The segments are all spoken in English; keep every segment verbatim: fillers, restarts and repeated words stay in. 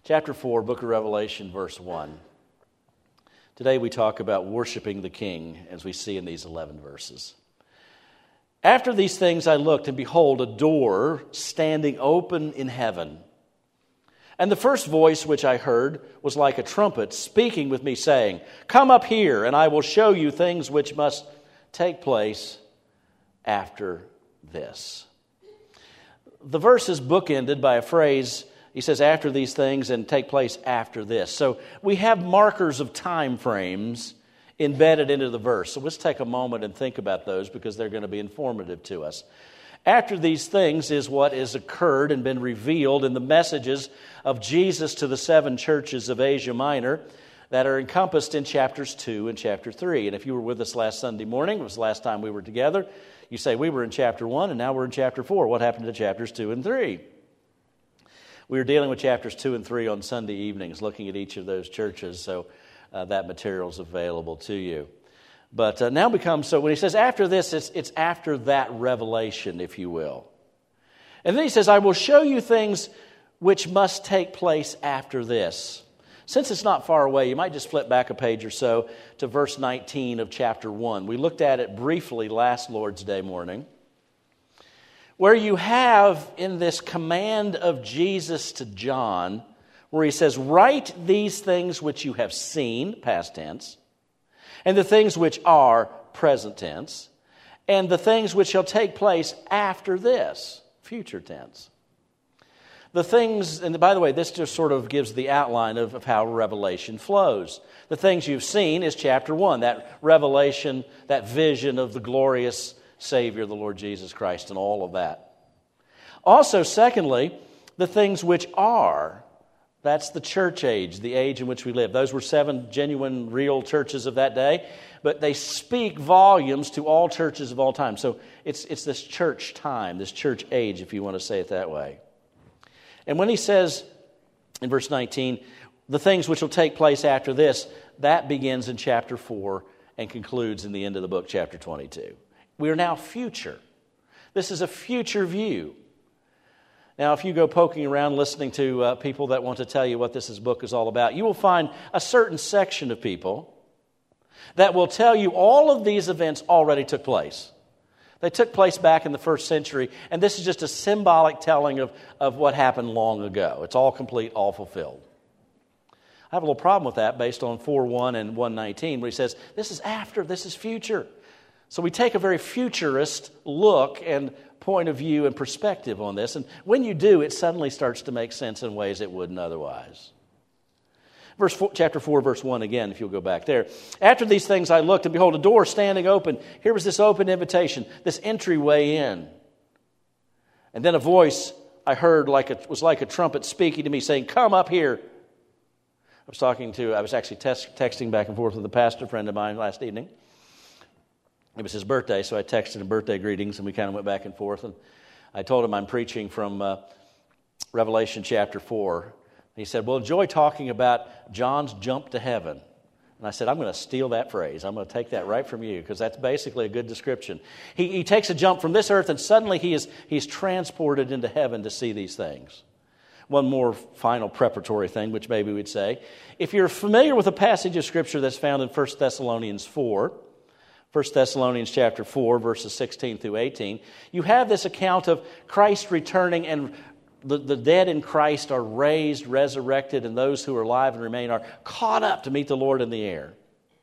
Chapter four, book of Revelation, verse one. Today we talk about worshiping the King, as we see in these eleven verses. After these things I looked, and behold, a door standing open in heaven. And the first voice which I heard was like a trumpet speaking with me, saying, Come up here, and I will show you things which must take place after this. The verse is bookended by a phrase. He says, after these things, and take place after this. So we have markers of time frames embedded into the verse. So let's take a moment and think about those, because they're going to be informative to us. After these things is what has occurred and been revealed in the messages of Jesus to the seven churches of Asia Minor that are encompassed in chapters two and chapter three. And if you were with us last Sunday morning, it was the last time we were together, you say, we were in chapter one and now we're in chapter four. What happened to chapters two and three? We were dealing with chapters two and three on Sunday evenings, looking at each of those churches, so uh, that material is available to you. But uh, now becomes, so when he says after this, it's, it's after that revelation, if you will. And then he says, I will show you things which must take place after this. Since it's not far away, you might just flip back a page or so to verse nineteen of chapter one. We looked at it briefly last Lord's Day morning, where you have in this command of Jesus to John, where he says, write these things which you have seen, past tense, and the things which are, present tense, and the things which shall take place after this, future tense. The things, and by the way, this just sort of gives the outline of, of how Revelation flows. The things you've seen is chapter one, that revelation, that vision of the glorious Savior, the Lord Jesus Christ, and all of that. Also, secondly, the things which are. That's the church age, the age in which we live. Those were seven genuine, real churches of that day, but they speak volumes to all churches of all time. So it's, it's this church time, this church age, if you want to say it that way. And when he says in verse nineteen, the things which will take place after this, that begins in chapter four and concludes in the end of the book, chapter twenty-two. We are now future. This is a future view. Now, if you go poking around listening to uh, people that want to tell you what this is, book is all about, you will find a certain section of people that will tell you all of these events already took place. They took place back in the first century, and this is just a symbolic telling of, of what happened long ago. It's all complete, all fulfilled. I have a little problem with that based on four one and one nineteen, where he says, this is after, this is future. So we take a very futurist look and point of view and perspective on this. And when you do, it suddenly starts to make sense in ways it wouldn't otherwise. Verse four, chapter four, verse one again, if you'll go back there. After these things I looked, and behold, a door standing open. Here was this open invitation, this entryway in. And then a voice I heard like a, was like a trumpet speaking to me, saying, Come up here. I was talking to, I was actually text, texting back and forth with a pastor friend of mine last evening. It was his birthday, so I texted him birthday greetings, and we kind of went back and forth. And I told him I'm preaching from uh, Revelation chapter four. He said, well, enjoy talking about John's jump to heaven. And I said, I'm going to steal that phrase. I'm going to take that right from you, because that's basically a good description. He, he takes a jump from this earth, and suddenly he is he's transported into heaven to see these things. One more final preparatory thing, which maybe we'd say. If you're familiar with a passage of Scripture that's found in First Thessalonians four, First Thessalonians chapter four, verses sixteen through eighteen, you have this account of Christ returning, and the, the dead in Christ are raised, resurrected, and those who are alive and remain are caught up to meet the Lord in the air.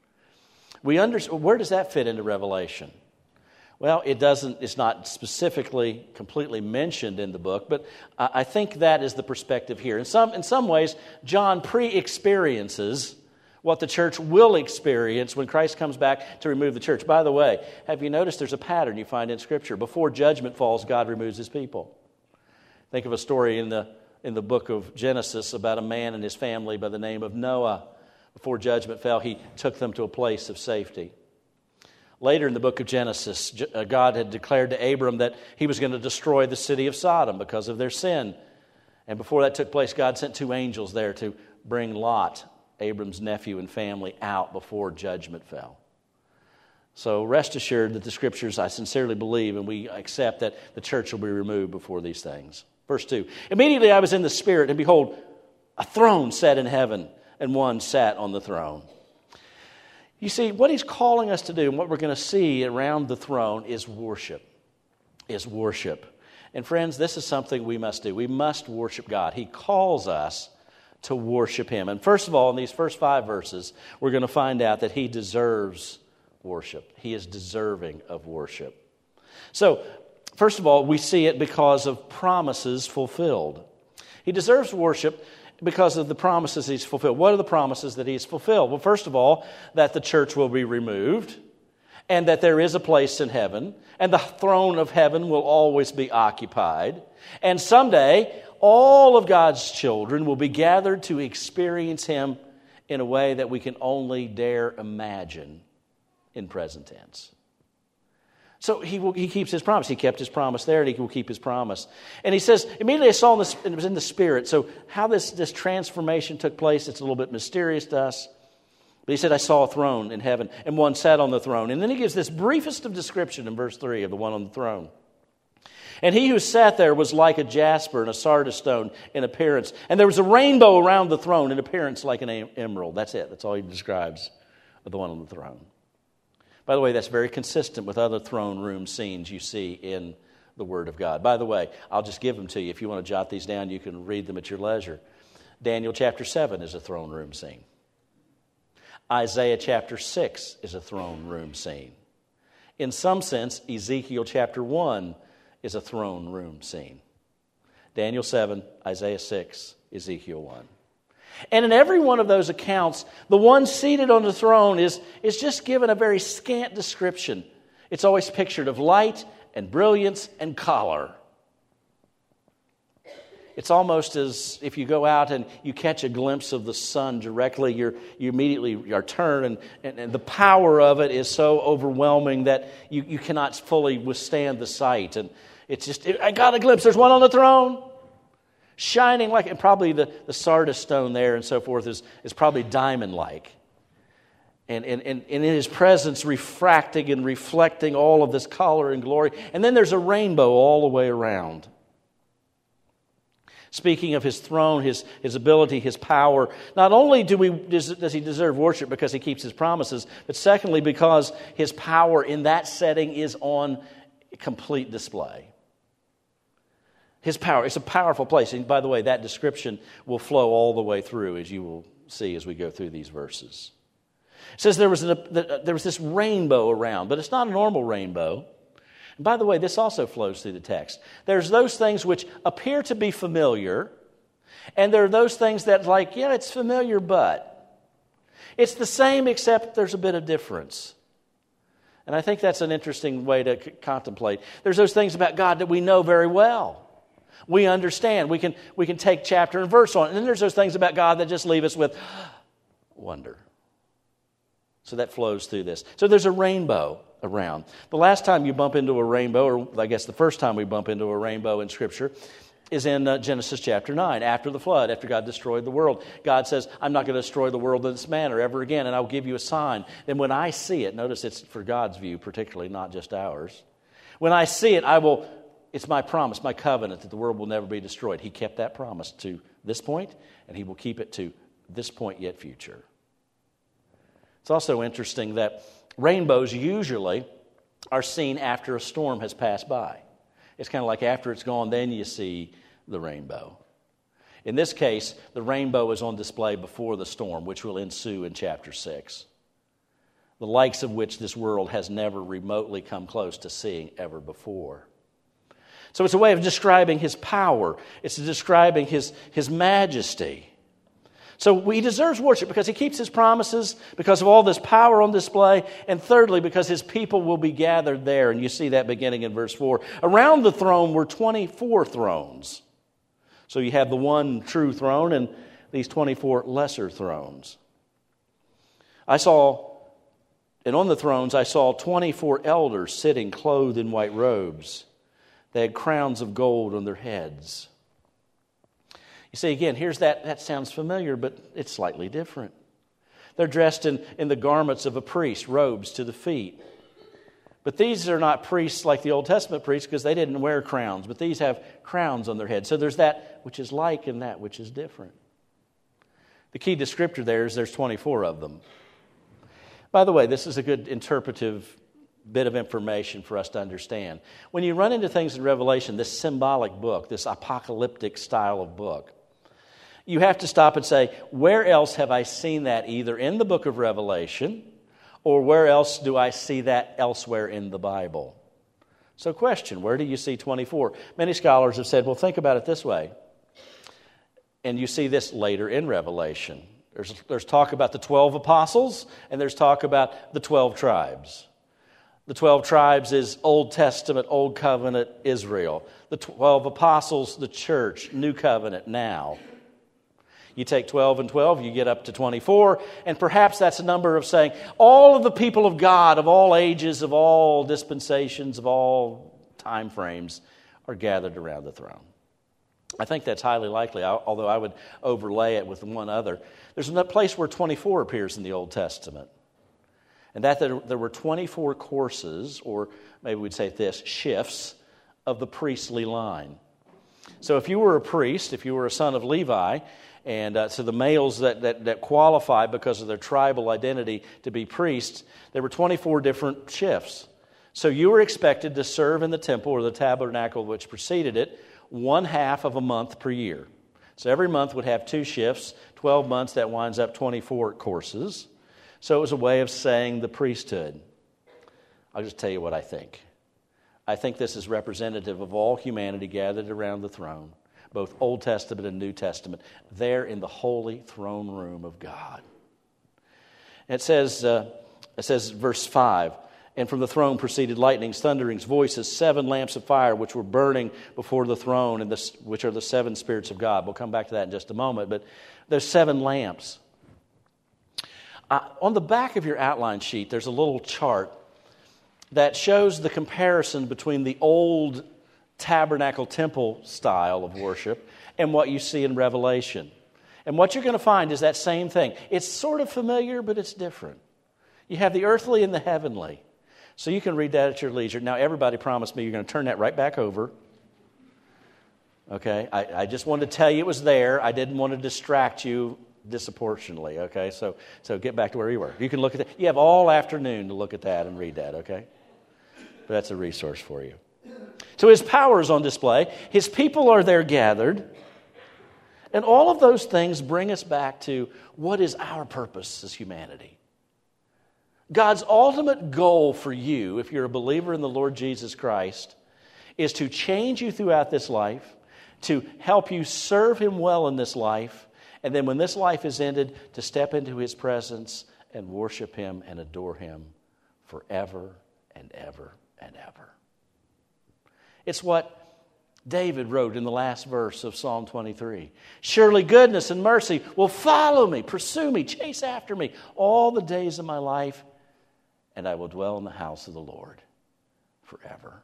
We under, where does that fit into Revelation? Well, it doesn't. It's not specifically, completely mentioned in the book, but I think that is the perspective here. In some, in some ways, John pre-experiences what the church will experience when Christ comes back to remove the church. By the way, have you noticed there's a pattern you find in Scripture? Before judgment falls, God removes His people. Think of a story in the in the book of Genesis about a man and his family by the name of Noah. Before judgment fell, he took them to a place of safety. Later in the book of Genesis, God had declared to Abram that He was going to destroy the city of Sodom because of their sin. And before that took place, God sent two angels there to bring Lot, Abram's nephew and family, out before judgment fell. So rest assured that the Scriptures, I sincerely believe, and we accept that the church will be removed before these things. Verse two, immediately I was in the Spirit, and behold, A throne set in heaven, and one sat on the throne. You see, what he's calling us to do, and what we're going to see around the throne is worship. Is worship. And friends, this is something we must do. We must worship God. He calls us to worship Him. And first of all, in these first five verses, we're going to find out that He deserves worship. He is deserving of worship. So, first of all, we see it because of promises fulfilled. He deserves worship because of the promises He's fulfilled. What are the promises that He's fulfilled? Well, first of all, that the church will be removed, and that there is a place in heaven, and the throne of heaven will always be occupied. And someday, all of God's children will be gathered to experience Him in a way that we can only dare imagine in present tense. So he will, he keeps His promise. He kept His promise there, and He will keep His promise. And he says, immediately I saw, in the, it was in the Spirit. So how this, this transformation took place, it's a little bit mysterious to us. But he said, I saw a throne in heaven, and one sat on the throne. And then he gives this briefest of description in verse three of the one on the throne. And he who sat there was like a jasper and a sardis stone in appearance. And there was a rainbow around the throne in appearance like an emerald. That's it. That's all he describes of the one on the throne. By the way, that's very consistent with other throne room scenes you see in the Word of God. By the way, I'll just give them to you. If you want to jot these down, you can read them at your leisure. Daniel chapter seven is a throne room scene. Isaiah chapter six is a throne room scene. In some sense, Ezekiel chapter one is a throne room scene. Daniel seven, Isaiah six, Ezekiel one. And in every one of those accounts, the one seated on the throne is, is just given a very scant description. It's always pictured of light and brilliance and color. It's almost as if you go out and you catch a glimpse of the sun directly, you're, you immediately are turned, and, and, and the power of it is so overwhelming that you, you cannot fully withstand the sight. And it's just, I got a glimpse, there's one on the throne, shining like, and probably the, the sardis stone there and so forth is, is probably diamond-like. And, and, and, and in His presence refracting and reflecting all of this color and glory. And then there's a rainbow all the way around. Speaking of His throne, His, his ability, His power, not only do we, does, does He deserve worship because He keeps His promises, but secondly because His power in that setting is on complete display. His power, it's a powerful place. And by the way, that description will flow all the way through, as you will see as we go through these verses. It says there was, an, there was this rainbow around, but it's not a normal rainbow. And by the way, this also flows through the text. There's those things which appear to be familiar, and there are those things that like, yeah, it's familiar, but it's the same except there's a bit of difference. And I think that's an interesting way to c- contemplate. There's those things about God that we know very well. We understand. We can, we can take chapter and verse on it. And then there's those things about God that just leave us with wonder. So that flows through this. So there's a rainbow around. The last time you bump into a rainbow, or I guess the first time we bump into a rainbow in Scripture, is in uh, Genesis chapter nine. After the flood, after God destroyed the world, God says, I'm not going to destroy the world in this manner ever again, and I'll give you a sign. And when I see it, notice it's for God's view particularly, not just ours. When I see it, I will... It's my promise, my covenant, that the world will never be destroyed. He kept that promise to this point, and He will keep it to this point yet future. It's also interesting that rainbows usually are seen after a storm has passed by. It's kind of like after it's gone, then you see the rainbow. In this case, the rainbow is on display before the storm, which will ensue in chapter six. The likes of which this world has never remotely come close to seeing ever before. So it's a way of describing His power. It's describing His, His majesty. So He deserves worship because He keeps His promises, because of all this power on display, and thirdly, because His people will be gathered there. And you see that beginning in verse four. Around the throne were twenty-four thrones. So you have the one true throne and these twenty-four lesser thrones. I saw, and on the thrones I saw twenty-four elders sitting clothed in white robes. They had crowns of gold on their heads. You see, again, here's that, that sounds familiar, but it's slightly different. They're dressed in, in the garments of a priest, robes to the feet. But these are not priests like the Old Testament priests because they didn't wear crowns, but these have crowns on their heads. So there's that which is like and that which is different. The key descriptor there is there's twenty-four of them. By the way, this is a good interpretive bit of information for us to understand. When you run into things in Revelation, this symbolic book, this apocalyptic style of book, you have to stop and say, where else have I seen that either in the book of Revelation or where else do I see that elsewhere in the Bible? So question, where do you see twenty-four? Many scholars have said, well, think about it this way. And you see this later in Revelation. There's, there's talk about the twelve apostles, and there's talk about the twelve tribes. The twelve tribes is Old Testament, Old Covenant, Israel. The twelve apostles, the church, New Covenant, now. You take twelve and twelve, you get up to twenty-four, and perhaps that's a number of saying all of the people of God, of all ages, of all dispensations, of all time frames, are gathered around the throne. I think that's highly likely, although I would overlay it with one other. There's a place where twenty-four appears in the Old Testament. And that there, there were twenty-four courses, or maybe we'd say this, shifts of the priestly line. So if you were a priest, if you were a son of Levi, and uh, so the males that, that, that qualify because of their tribal identity to be priests, there were twenty-four different shifts. So you were expected to serve in the temple or the tabernacle which preceded it one half of a month per year. So every month would have two shifts, twelve months, that winds up twenty-four courses. So it was a way of saying the priesthood. I'll just tell you what I think. I think this is representative of all humanity gathered around the throne, both Old Testament and New Testament, there in the holy throne room of God. And it says, uh, it says, verse five, and from the throne proceeded lightnings, thunderings, voices, seven lamps of fire, which were burning before the throne, and the, which are the seven spirits of God. We'll come back to that in just a moment, but there's seven lamps. Uh, on the back of your outline sheet, there's a little chart that shows the comparison between the old tabernacle temple style of worship and what you see in Revelation. And what you're going to find is that same thing. It's sort of familiar, but it's different. You have the earthly and the heavenly. So you can read that at your leisure. Now, everybody promised me you're going to turn that right back over. Okay? I, I just wanted to tell you it was there. I didn't want to distract you disproportionately, okay? So so get back to where you were. You can look at that. You have all afternoon to look at that and read that, okay? But that's a resource for you. So his power is on display. His people are there gathered. And all of those things bring us back to what is our purpose as humanity. God's ultimate goal for you, if you're a believer in the Lord Jesus Christ, is to change you throughout this life, to help you serve him well in this life, and then when this life is ended, to step into his presence and worship him and adore him forever and ever and ever. It's what David wrote in the last verse of Psalm twenty-three. Surely goodness and mercy will follow me, pursue me, chase after me all the days of my life, and I will dwell in the house of the Lord forever.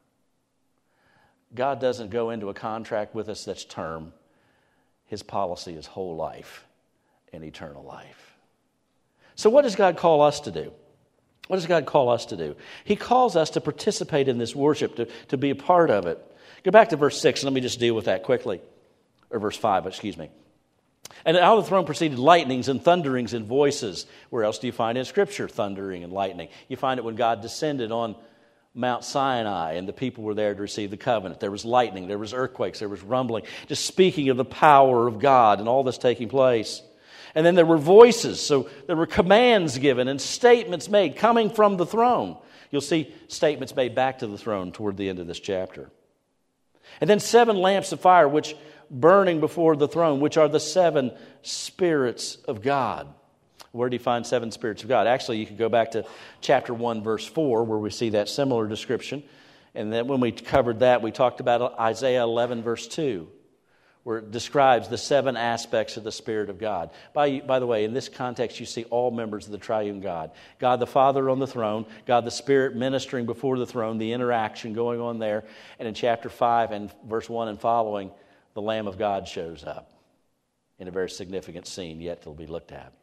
God doesn't go into a contract with us that's term. His policy is whole life and eternal life. So what does God call us to do? What does God call us to do? He calls us to participate in this worship, to, to be a part of it. Go back to verse six, and let me just deal with that quickly. Or verse five, excuse me. And out of the throne proceeded lightnings and thunderings and voices. Where else do you find in Scripture thundering and lightning? You find it when God descended on Mount Sinai, and the people were there to receive the covenant. There was lightning, there was earthquakes, there was rumbling, just speaking of the power of God and all this taking place. And then there were voices, so there were commands given and statements made coming from the throne. You'll see statements made back to the throne toward the end of this chapter. And then seven lamps of fire, which burning before the throne, which are the seven spirits of God. Where do you find seven spirits of God? Actually, you could go back to chapter one, verse four, where we see that similar description. And then when we covered that, we talked about Isaiah eleven, verse two, where it describes the seven aspects of the Spirit of God. By, by the way, in this context, you see all members of the triune God. God the Father on the throne, God the Spirit ministering before the throne, the interaction going on there. And in chapter five and verse one and following, the Lamb of God shows up in a very significant scene yet to be looked at.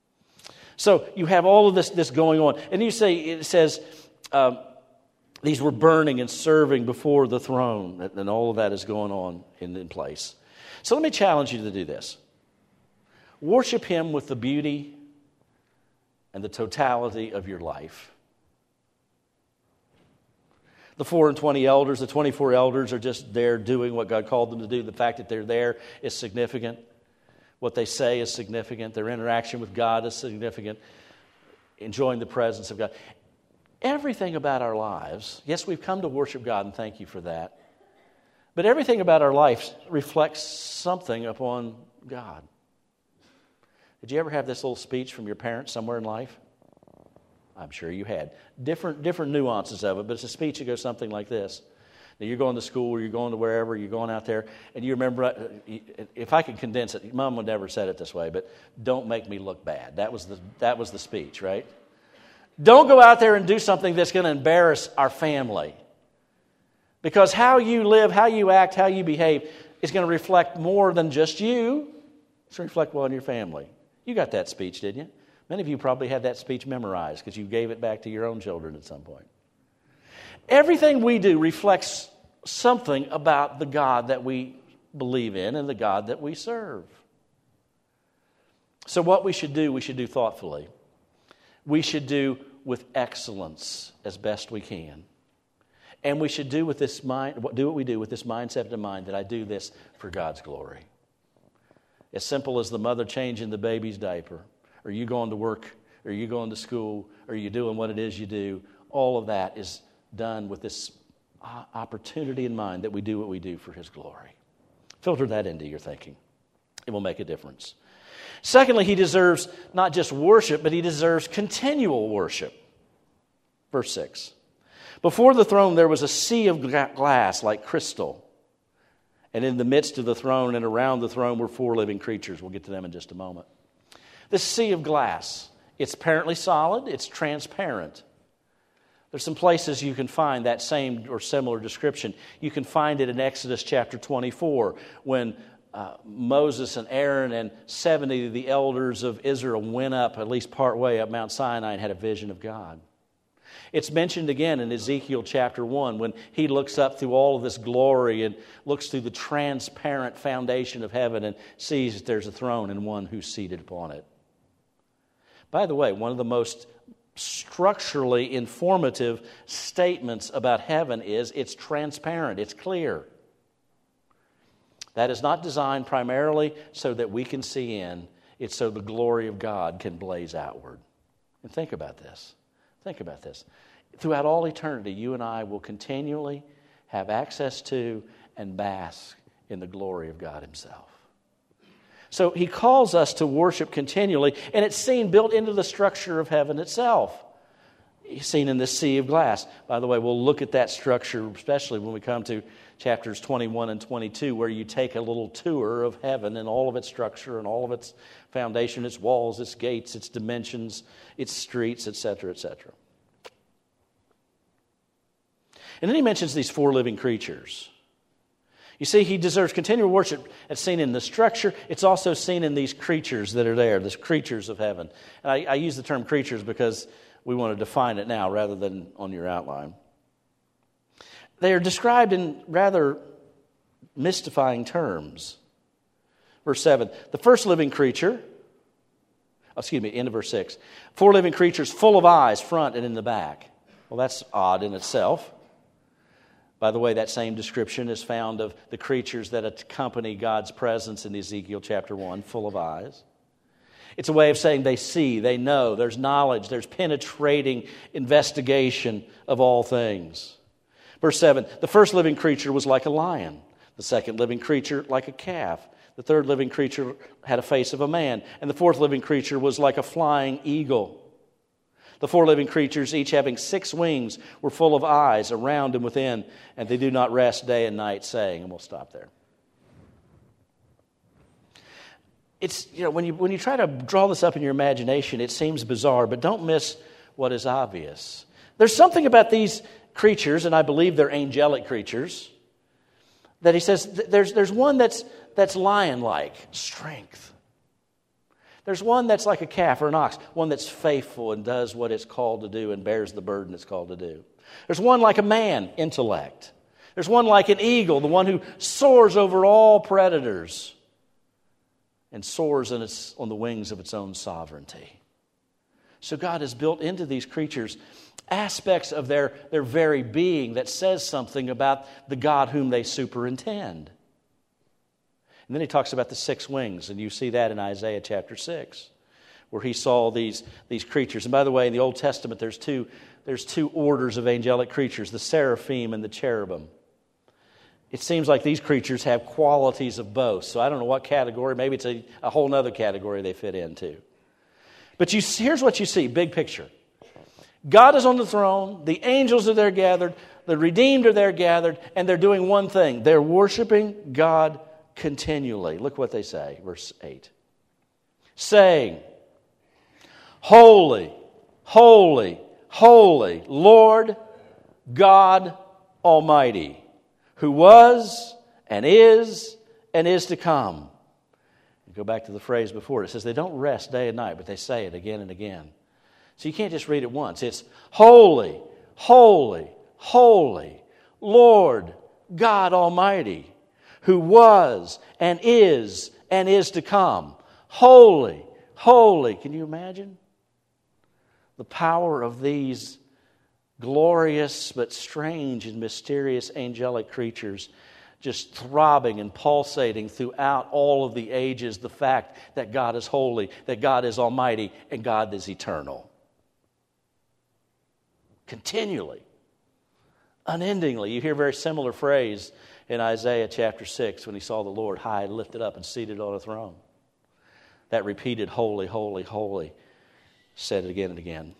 So you have all of this, this going on. And you say, it says, um, these were burning and serving before the throne. And, and all of that is going on in, in place. So let me challenge you to do this. Worship Him with the beauty and the totality of your life. The four and twenty elders, the twenty-four elders are just there doing what God called them to do. The fact that they're there is significant. What they say is significant. Their interaction with God is significant. Enjoying the presence of God. Everything about our lives, yes, we've come to worship God, and thank you for that. But everything about our life reflects something upon God. Did you ever have this little speech from your parents somewhere in life? I'm sure you had. Different different nuances of it, but it's a speech that goes something like this. Now, you're going to school, or you're going to wherever, you're going out there, and you remember, if I could condense it, Mom would never said it this way, but don't make me look bad. That was the that was the speech, right? Don't go out there and do something that's going to embarrass our family. Because how you live, how you act, how you behave is going to reflect more than just you. It's going to reflect well on your family. You got that speech, didn't you? Many of you probably had that speech memorized because you gave it back to your own children at some point. Everything we do reflects something about the God that we believe in and the God that we serve. So what we should do, we should do thoughtfully. We should do with excellence as best we can. And we should do with this mind, do what we do with this mindset in mind that I do this for God's glory. As simple as the mother changing the baby's diaper, or you going to work, or you going to school, or you doing what it is you do, all of that is done with this opportunity in mind that we do what we do for His glory. Filter that into your thinking. It will make a difference. Secondly, He deserves not just worship, but He deserves continual worship. Verse six. Before the throne there was a sea of glass like crystal. And in the midst of the throne and around the throne were four living creatures. We'll get to them in just a moment. This sea of glass, it's apparently solid, it's transparent. There's some places you can find that same or similar description. You can find it in Exodus chapter twenty-four when uh, Moses and Aaron and seventy of the elders of Israel went up, at least part way up Mount Sinai, and had a vision of God. It's mentioned again in Ezekiel chapter one when he looks up through all of this glory and looks through the transparent foundation of heaven and sees that there's a throne and one who's seated upon it. By the way, one of the most structurally informative statements about heaven is it's transparent, it's clear. That is not designed primarily so that we can see in, it's so the glory of God can blaze outward. And think about this. Think about this. Throughout all eternity, you and I will continually have access to and bask in the glory of God Himself. So He calls us to worship continually, and it's seen built into the structure of heaven itself. It's seen in this sea of glass. By the way, we'll look at that structure, especially when we come to chapters twenty-one and twenty-two, where you take a little tour of heaven and all of its structure and all of its foundation, its walls, its gates, its dimensions, its streets, et cetera, et cetera. And then He mentions these four living creatures. You see, He deserves continual worship. It's seen in the structure. It's also seen in these creatures that are there, these creatures of heaven. And I, I use the term creatures because we want to define it now rather than on your outline. They are described in rather mystifying terms. Verse seven, the first living creature, oh, excuse me, end of verse six. Four living creatures full of eyes, front and in the back. Well, that's odd in itself. By the way, that same description is found of the creatures that accompany God's presence in Ezekiel chapter one, full of eyes. It's a way of saying they see, they know, there's knowledge, there's penetrating investigation of all things. Verse seven, the first living creature was like a lion. The second living creature like a calf. The third living creature had a face of a man. And the fourth living creature was like a flying eagle. The four living creatures, each having six wings, were full of eyes around and within, and they do not rest day and night, saying, and we'll stop there. It's, you know, when you when you try to draw this up in your imagination, it seems bizarre, but don't miss what is obvious. There's something about these creatures, and I believe they're angelic creatures, that He says there's there's one that's that's lion-like, strength. There's one that's like a calf or an ox, one that's faithful and does what it's called to do and bears the burden it's called to do. There's one like a man, intellect. There's one like an eagle, the one who soars over all predators and soars in its, on the wings of its own sovereignty. So God has built into these creatures aspects of their, their very being that says something about the God whom they superintend. And then he talks about the six wings, and you see that in Isaiah chapter six, where he saw these, these creatures. And by the way, in the Old Testament, there's two, there's two orders of angelic creatures, the seraphim and the cherubim. It seems like these creatures have qualities of both. So I don't know what category. Maybe it's a, a whole other category they fit into. But you, here's what you see, big picture. God is on the throne. The angels are there gathered. The redeemed are there gathered. And they're doing one thing. They're worshiping God continually. Look what they say, verse eight. Saying, Holy, holy, holy, Lord God Almighty, who was and is and is to come. You go back to the phrase before. It says they don't rest day and night, but they say it again and again. So you can't just read it once. It's holy, holy, holy, Lord God Almighty, who was and is and is to come. Holy, holy. Can you imagine the power of these glorious but strange and mysterious angelic creatures just throbbing and pulsating throughout all of the ages, the fact that God is holy, that God is almighty, and God is eternal. Continually, unendingly. You hear a very similar phrase in Isaiah chapter six when he saw the Lord high and lifted up and seated on a throne. That repeated holy, holy, holy, said it again and again.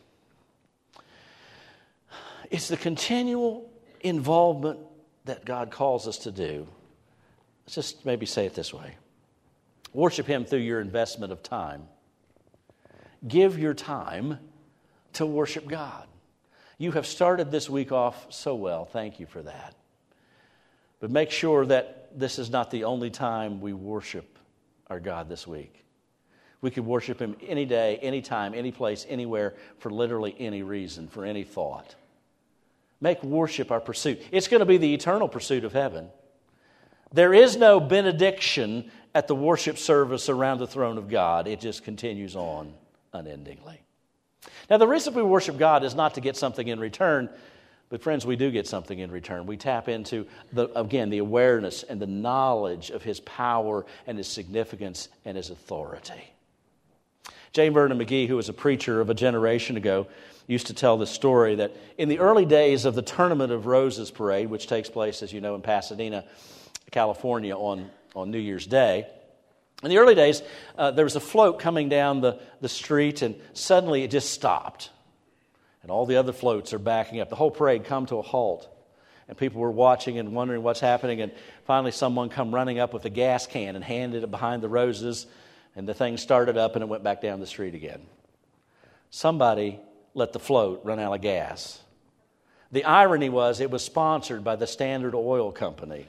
It's the continual involvement that God calls us to do. Let's just maybe say it this way. Worship Him through your investment of time. Give your time to worship God. You have started this week off so well. Thank you for that. But make sure that this is not the only time we worship our God this week. We could worship Him any day, any time, any place, anywhere, for literally any reason, for any thought. Make worship our pursuit. It's going to be the eternal pursuit of heaven. There is no benediction at the worship service around the throne of God. It just continues on unendingly. Now, the reason we worship God is not to get something in return, but friends, we do get something in return. We tap into, the, again, the awareness and the knowledge of His power and His significance and His authority. J. Vernon McGee, who was a preacher of a generation ago, used to tell this story that in the early days of the Tournament of Roses parade, which takes place, as you know, in Pasadena, California on, on New Year's Day, in the early days, uh, there was a float coming down the, the street, and suddenly it just stopped. And all the other floats are backing up. The whole parade come to a halt. And people were watching and wondering what's happening. And finally someone come running up with a gas can and handed it behind the roses. And the thing started up and it went back down the street again. Somebody let the float run out of gas. The irony was it was sponsored by the Standard Oil Company.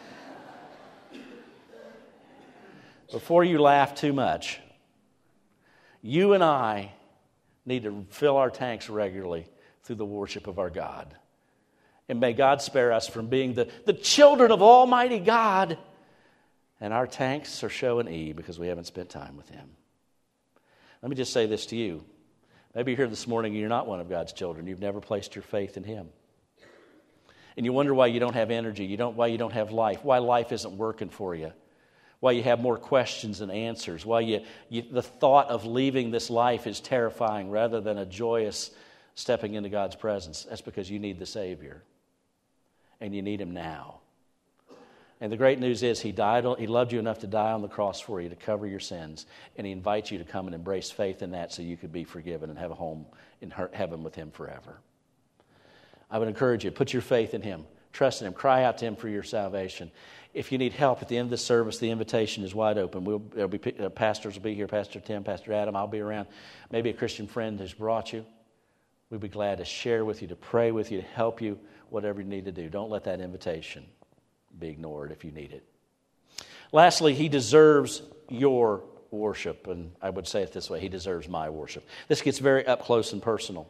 Before you laugh too much, you and I need to fill our tanks regularly through the worship of our God. And may God spare us from being the, the children of Almighty God. And our tanks are showing E because we haven't spent time with Him. Let me just say this to you. Maybe you're here this morning and you're not one of God's children. You've never placed your faith in Him. And you wonder why you don't have energy, you don't, why you don't have life, why life isn't working for you, why you have more questions than answers, why you, you the thought of leaving this life is terrifying rather than a joyous stepping into God's presence. That's because you need the Savior. And you need Him now. And the great news is He died. He loved you enough to die on the cross for you to cover your sins. And He invites you to come and embrace faith in that so you could be forgiven and have a home in heaven with Him forever. I would encourage you, put your faith in Him. Trust in Him. Cry out to Him for your salvation. If you need help at the end of the service, the invitation is wide open. We'll, there'll be, uh, pastors will be here, Pastor Tim, Pastor Adam. I'll be around. Maybe a Christian friend has brought you. We'd be glad to share with you, to pray with you, to help you, whatever you need to do. Don't let that invitation be ignored if you need it. Lastly, He deserves your worship. And I would say it this way, He deserves my worship. This gets very up close and personal.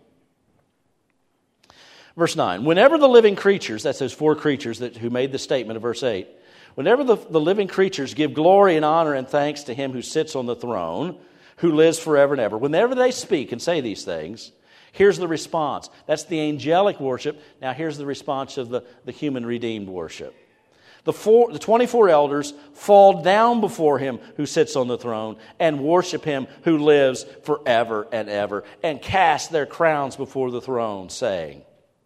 Verse nine, whenever the living creatures, that's those four creatures that who made the statement of verse eight, Whenever the, the living creatures give glory and honor and thanks to him who sits on the throne, who lives forever and ever, whenever they speak and say these things, here's the response. That's the angelic worship. Now here's the response of the, the human redeemed worship. The, four, the twenty-four elders fall down before him who sits on the throne and worship him who lives forever and ever, and cast their crowns before the throne, saying,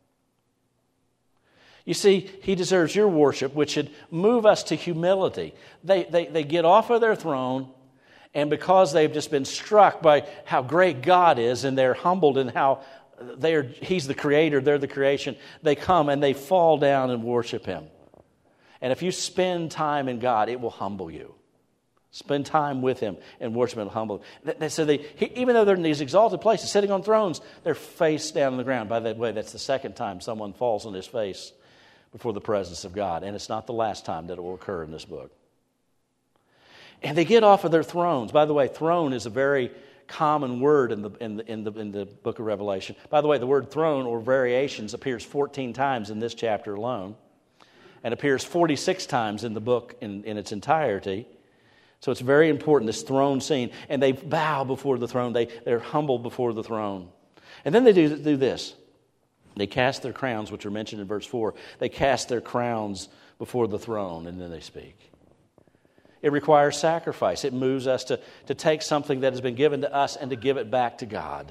you see, he deserves your worship, which should move us to humility. They, they, they get off of their throne, and because they've just been struck by how great God is, and they're humbled in how they are, he's the creator, they're the creation, they come and they fall down and worship him. And if you spend time in God, it will humble you. Spend time with him and worship him and humble him. So they, even though they're in these exalted places, sitting on thrones, they're face down on the ground. By the way, that's the second time someone falls on his face before the presence of God. And it's not the last time that it will occur in this book. And they get off of their thrones. By the way, throne is a very common word in the, in the, in the, in the book of Revelation. By the way, the word throne or variations appears fourteen times in this chapter alone, and appears forty-six times in the book in, in its entirety. So it's very important, this throne scene. And they bow before the throne. They, they're humble before the throne. And then they do, do this. They cast their crowns, which are mentioned in verse four. They cast their crowns before the throne, and then they speak. It requires sacrifice. It moves us to, to take something that has been given to us and to give it back to God.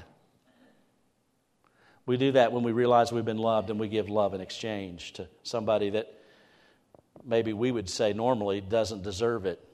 We do that when we realize we've been loved, and we give love in exchange to somebody that maybe we would say normally doesn't deserve it.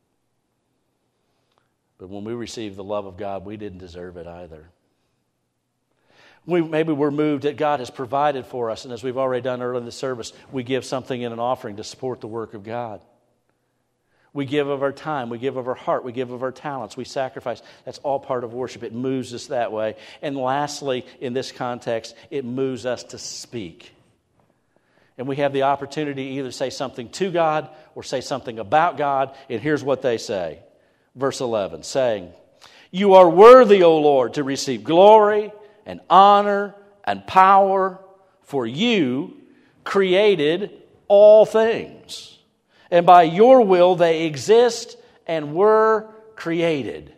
But when we receive the love of God, we didn't deserve it either. We, maybe we're moved that God has provided for us, and as we've already done earlier in the service, we give something in an offering to support the work of God. We give of our time, we give of our heart, we give of our talents, we sacrifice. That's all part of worship. It moves us that way. And lastly, in this context, it moves us to speak. And we have the opportunity to either say something to God or say something about God. And here's what they say. Verse eleven, saying, you are worthy, O Lord, to receive glory and honor and power, for you created all things. And by your will they exist and were created.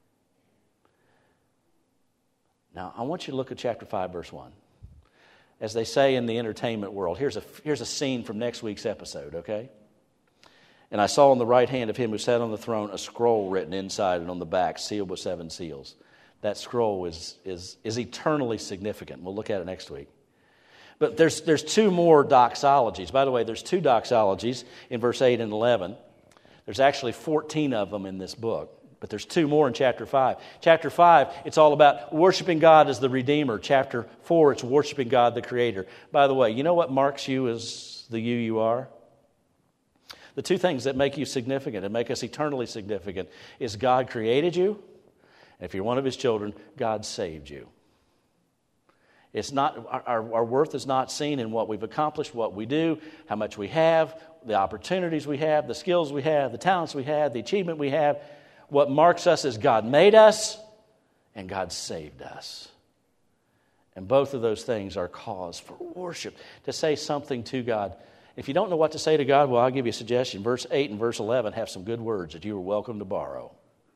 Now, I want you to look at chapter five, verse one. As they say in the entertainment world, here's a, here's a scene from next week's episode, okay? And I saw on the right hand of him who sat on the throne a scroll written inside and on the back, sealed with seven seals. That scroll is, is, is eternally significant. We'll look at it next week. But there's, there's two more doxologies. By the way, there's two doxologies in verse eight and eleven. There's actually fourteen of them in this book. But there's two more in chapter five. Chapter five, it's all about worshiping God as the Redeemer. Chapter four, it's worshiping God the Creator. By the way, you know what marks you as the you you are? The two things that make you significant and make us eternally significant is God created you, and if you're one of His children, God saved you. It's not our, our worth is not seen in what we've accomplished, what we do, how much we have, the opportunities we have, the skills we have, the talents we have, the achievement we have. What marks us is God made us and God saved us. And both of those things are cause for worship, to say something to God. If you don't know what to say to God, well, I'll give you a suggestion. Verse eight and verse eleven have some good words that you are welcome to borrow.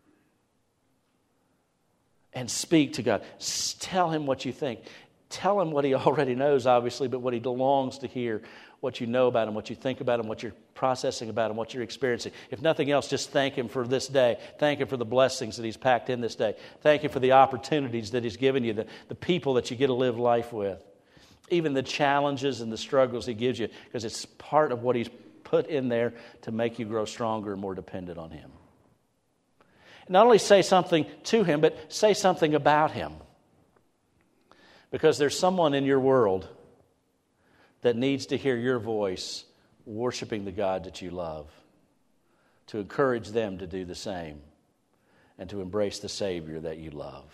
And speak to God. Tell Him what you think. Tell Him what He already knows, obviously, but what He longs to hear, what you know about Him, what you think about Him, what you're processing about Him, what you're experiencing. If nothing else, just thank Him for this day. Thank Him for the blessings that He's packed in this day. Thank Him for the opportunities that He's given you, the, the people that you get to live life with. Even the challenges and the struggles He gives you, because it's part of what He's put in there to make you grow stronger and more dependent on Him. And not only say something to Him, but say something about Him. Because there's someone in your world that needs to hear your voice worshiping the God that you love, to encourage them to do the same and to embrace the Savior that you love.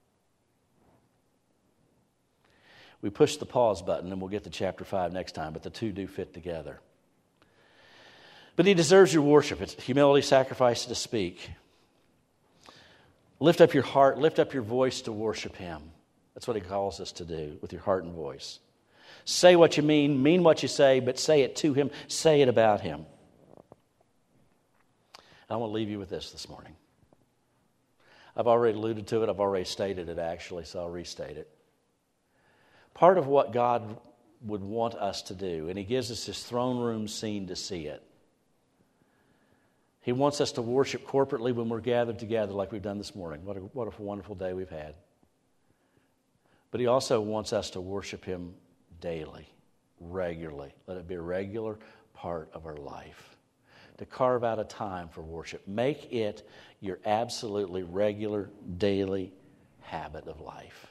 We push the pause button and we'll get to chapter five next time, but the two do fit together. But He deserves your worship. It's humility, sacrifice to speak. Lift up your heart, lift up your voice to worship Him. That's what He calls us to do with your heart and voice. Say what you mean, mean what you say, but say it to Him, say it about Him. I want to leave you with this this morning. I've already alluded to it. I've already stated it, actually, so I'll restate it. Part of what God would want us to do, and He gives us this throne room scene to see it. He wants us to worship corporately when we're gathered together like we've done this morning. What a, what a wonderful day we've had. But He also wants us to worship Him daily, regularly. Let it be a regular part of our life. To carve out a time for worship. Make it your absolutely regular daily habit of life.